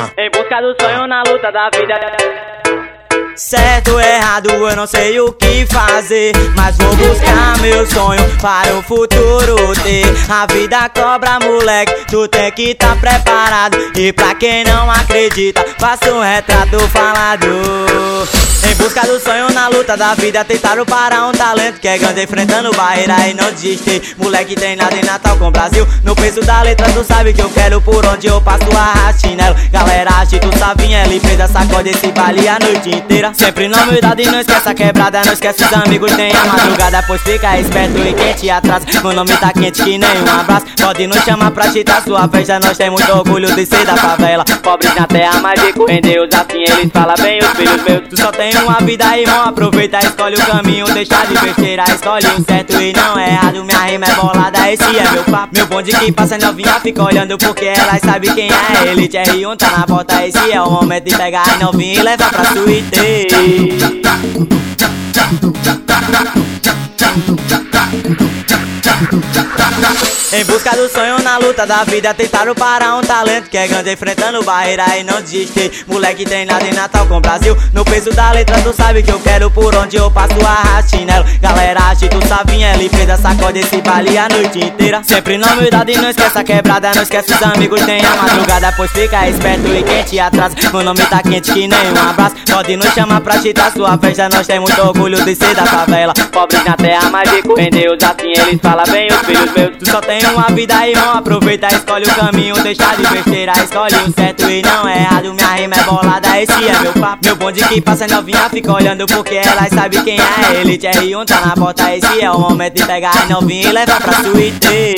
Em busca do sonho na luta da vida. Certo ou errado, eu não sei o que fazer, mas vou buscar meu sonho para o futuro ter. A vida cobra, moleque, tu tem que tá preparado. E pra quem não acredita, faça um retrato falado. Em busca do sonho na luta da vida, tentaram parar um talento que é grande, enfrentando barreira e não desistir. Moleque treinado em Natal com Brasil, no peso da letra tu sabe que eu quero. Por onde eu passo arraste chinelo, galera acha tu sabe, ele presa, sacode esse baile a noite inteira. Sempre na humildade, não esquece a quebrada, não esquece os amigos, tem a madrugada, pois fica esperto e quem te atrasa. Meu nome tá quente que nem um abraço, pode nos chamar pra agitar sua festa. Nós tem muito orgulho de ser da favela, pobres na terra, mas rico em Deus. Assim eles falam bem, os filhos meus. Tu só tem uma vida, irmão, aproveita, escolhe o caminho, deixa de besteira, escolhe o certo e não é errado. Minha rima é bolada, esse é meu papo. Meu bonde que passa novinha fica olhando porque elas sabem quem é ele. TR1 tá na porta, esse é o momento de pegar a novinha e levar pra suíte. Em busca do sonho na luta da vida, tentaram parar um talento que é grande, enfrentando barreira e não desistir. Moleque treinado em Natal com Brasil, no peso da letra tu sabe que eu quero. Por onde eu passo arraste chinelo, galera acha tu sabe, ele presa, sacode esse baile a noite inteira. Sempre na humildade, não esquece a quebrada, não esquece os amigos, tem a madrugada, pois fica esperto e quem te atrasa. Meu nome tá quente que nem um abraço, pode nos chamar pra agitar sua festa. Nós tem muito orgulho de ser da favela, pobres na terra, mas rico em Deus. Assim eles falam bem, os filhos meus. Tu só tem uma vida, irmão, aproveita, escolhe o caminho, deixa de besteira, escolhe o certo e não é errado. Minha rima é bolada, esse é meu papo. Meu bonde que passa novinha fica olhando porque elas sabem quem é ele. TR1 tá na porta, esse é o momento de pegar a novinha e levar pra suíte.